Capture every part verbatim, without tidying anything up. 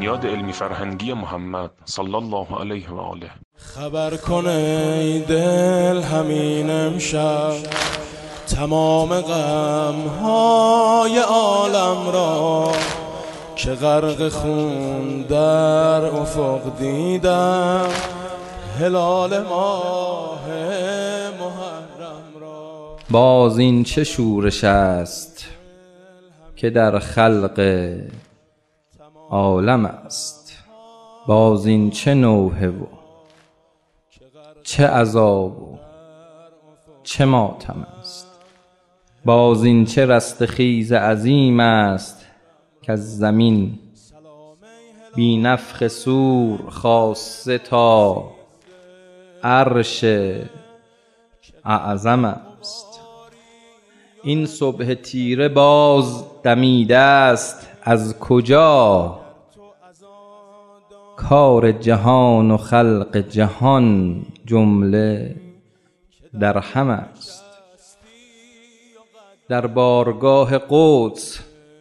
بنیاد علمی فرهنگی محمد صلی الله علیه و آله. خبر کن ای دل همین امشب تمام غم‌های عالم را که غرق خون در افق دیدم هلال ماه محرم را. باز این چه شورش است که در خلق عالم است، باز این چه نوحه و چه عذاب و چه ماتم است، باز این چه رستخیز عظیم است که از زمین بی نفخ صور خاصه تا عرش اعظم است. این صبح تیره باز دمیده است از کجا، کار جهان و خلق جهان جمله در هم است. در بارگاه قدس،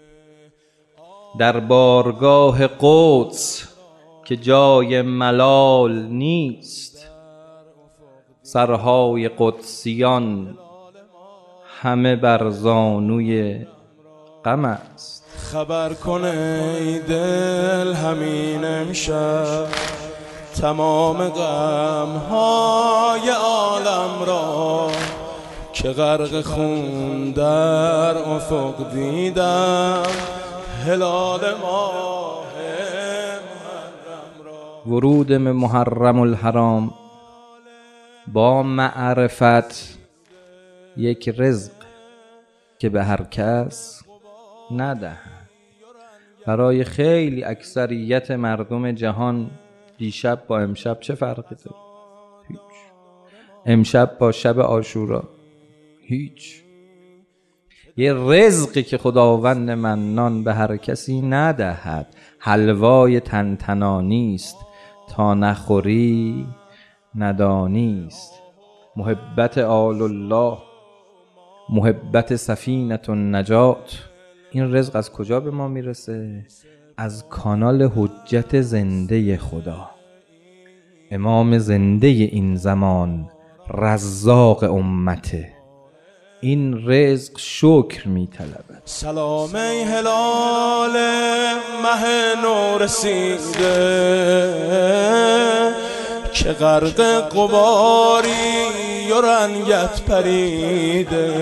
در بارگاه قدس که جای ملال نیست، سرهای قدسیان همه بر زانوی غم است. خبر کن ای دل همین امشب تمام غم‌های عالم را که غرق خون در افق دیدم هلال ماه محرم را. ورود به محرم الحرام با معرفت یک رزق که به هر کس ندهند. برای خیلی اکثریت مردم جهان دیشب با امشب چه فرقی داره؟ هیچ. امشب با شب عاشورا هیچ. یه رزقی که خداوند منان به هر کسی ندهد. حلوای تنتنانی است تا نخوری ندانی است. محبت آل الله، محبت سفینه النجات. این رزق از کجا به ما میرسه؟ از کانال حجت زنده خدا، امام زنده این زمان، رزاق امته. این رزق شکر میطلبد. سلام ای هلال مه نو رسیده که غرق غباری و رنگت پریده،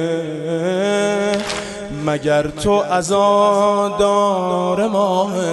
مگر تو عزادار ماه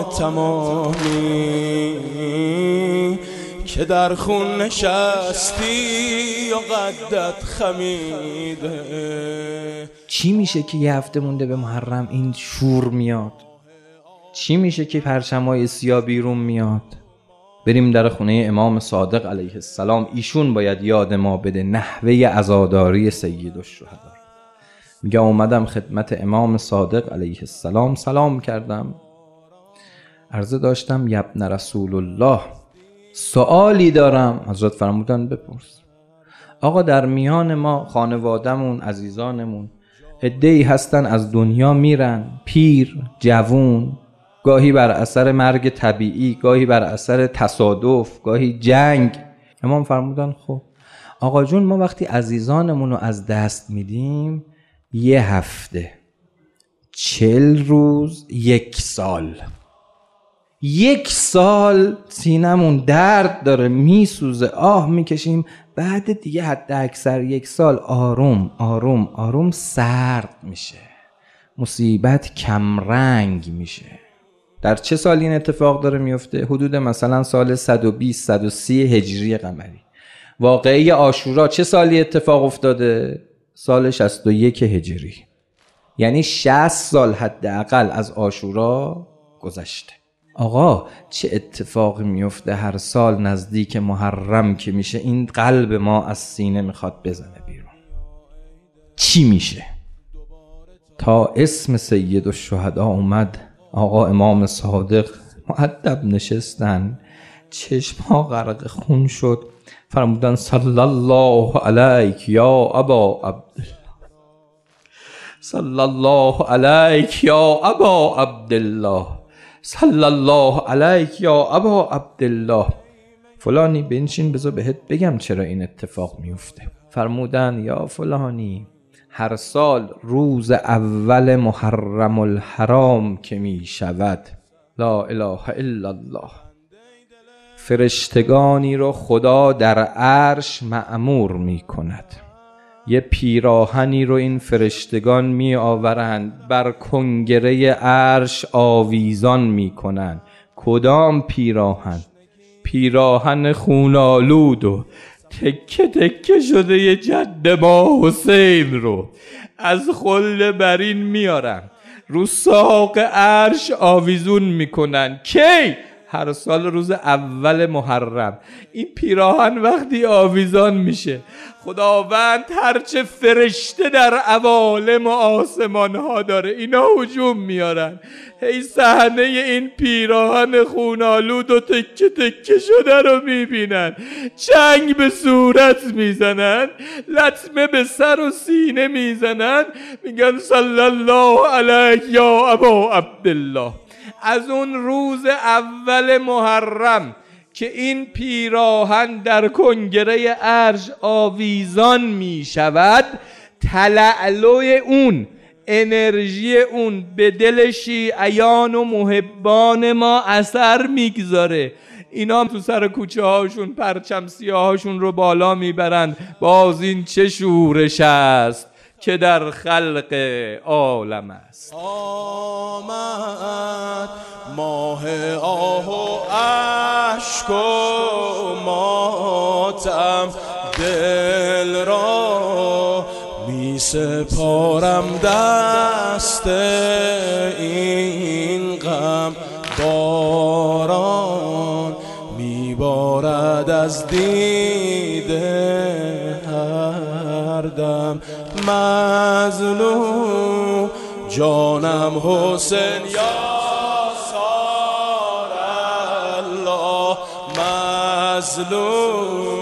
تمامی که در خون نشستی و قدت خمیده. چی میشه که یه هفته مونده به محرم این شور میاد؟ چی میشه که پرچمای سیاه بیرون میاد؟ بریم در خونه امام صادق علیه السلام. ایشون باید یاد ما بده نحوه عزاداری سید الشهدا. میگه اومدم خدمت امام صادق علیه السلام، سلام کردم، عرضه داشتم یبن رسول الله، سوالی دارم. حضرت فرمودن بپرس. آقا در میان ما خانوادمون، عزیزانمون عده‌ای هستن از دنیا میرن، پیر، جوون، گاهی بر اثر مرگ طبیعی، گاهی بر اثر تصادف، گاهی جنگ. امام فرمودن خب آقا جون، ما وقتی عزیزانمون رو از دست میدیم یه هفته، چل روز، یک سال، یک سال سینمون درد داره، میسوزه، آه میکشیم، بعد دیگه حد اکثر یک سال آروم آروم آروم سرد میشه، مصیبت کمرنگ میشه. در چه سال این اتفاق داره میفته؟ حدود مثلا سال صد و بیست صد و سی هجری قمری. واقعه عاشورا چه سالی اتفاق افتاده؟ سال شصت و یک هجری. یعنی شصت سال حداقل از عاشورا گذشته. آقا چه اتفاقی میفته هر سال نزدیک محرم که میشه این قلب ما از سینه میخواد بزنه بیرون؟ چی میشه؟ تا اسم سید الشهدا اومد، آقا امام صادق مؤدب نشستن، چشمها غرق خون شد، فرمودن صلی الله علیک یا ابا عبدالله، صلی الله علیک یا ابا عبدالله، صلی الله علیک یا ابا عبدالله. فلانی بنشین بذار بهت بگم چرا این اتفاق میفته. فرمودن یا فلانی، هر سال روز اول محرم الحرام که می شود، لا اله الا الله، فرشتگانی رو خدا در عرش مأمور می کند، یه پیراهنی رو این فرشتگان می آورند، بر کنگره عرش آویزان می کنند. کدام پیراهن؟ پیراهن خونالود و تکه تکه شده ی جد ما حسین رو از خلد برین میارن، رو ساق عرش آویزون میکنن. کی؟ هر سال روز اول محرم. این پیراهن وقتی آویزان میشه، خداوند هرچه فرشته در عوالم و آسمان ها داره اینا هجوم میارن، هی صحنه این پیراهن خونالود و تکه تکه شده رو میبینن، چنگ به صورت میزنن، لطمه به سر و سینه میزنن، میگن صلی الله علیک یا ابا عبدالله. از اون روز اول محرم که این پیراهن در کنگره عرش آویزان می شود، تلالوی اون، انرژی اون به دل شیعیان و محبان ما اثر میگذاره. اینا تو سر کوچه هاشون پرچم سیاه هاشون رو بالا میبرند. باز این چه شورش است که در خلق عالم است. آمد ماه آه و اشک و ماتم، دل را می سپارم دست این غم، باران می بارد از دیده هر دم، مظلوم جانم حسین یا سار الله، مظلوم